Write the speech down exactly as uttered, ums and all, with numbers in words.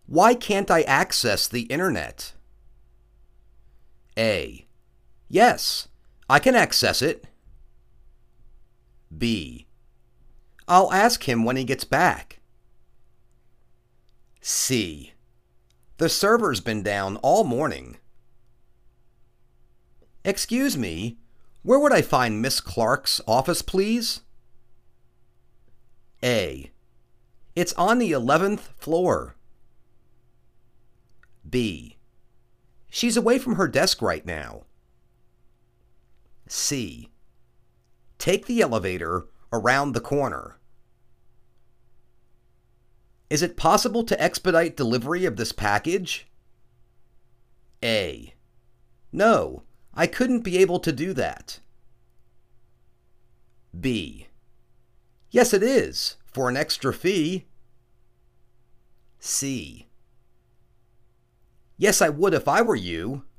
Why can't I access the internet? A. Yes, I can access it. B. I'll ask him when he gets back. C. The server's been down all morning. Excuse me, where would I find Miss Clark's office, please? A. It's on the eleventh floor. B. She's away from her desk right now. C. Take the elevator around the corner. Is it possible to expedite delivery of this package? A. No, I couldn't be able to do that. B. Yes, it is, for an extra fee. C. Yes, I would if I were you.